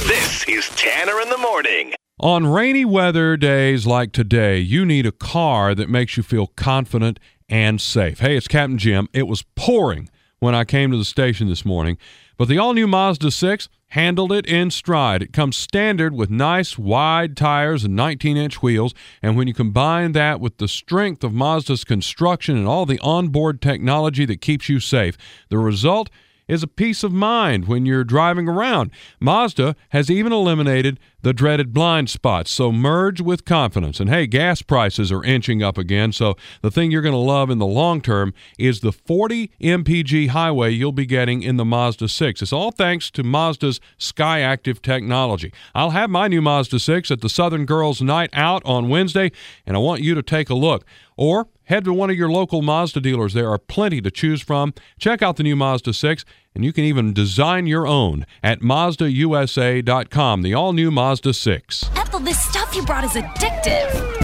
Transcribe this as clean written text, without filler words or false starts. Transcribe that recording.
This is Tanner in the Morning. On rainy weather days like today, you need a car that makes you feel confident and safe. Hey, it's Captain Jim. It was pouring when I came to the station this morning, but the all-new Mazda 6 handled it in stride. It comes standard with nice wide tires and 19-inch wheels, and when you combine that with the strength of Mazda's construction and all the onboard technology that keeps you safe, the result is a peace of mind when you're driving around. Mazda has even eliminated the dreaded blind spots, so merge with confidence. And hey, gas prices are inching up again, so the thing you're going to love in the long term is the 40 mpg highway you'll be getting in the Mazda 6. It's all thanks to Mazda's SkyActiv technology. I'll have my new Mazda 6 at the Southern Girls Night Out on Wednesday, and I want you to take a look. Or head to one of your local Mazda dealers. There are plenty to choose from. Check out the new Mazda 6, and you can even design your own at MazdaUSA.com, the all-new Mazda 6. Ethel, this stuff you brought is addictive.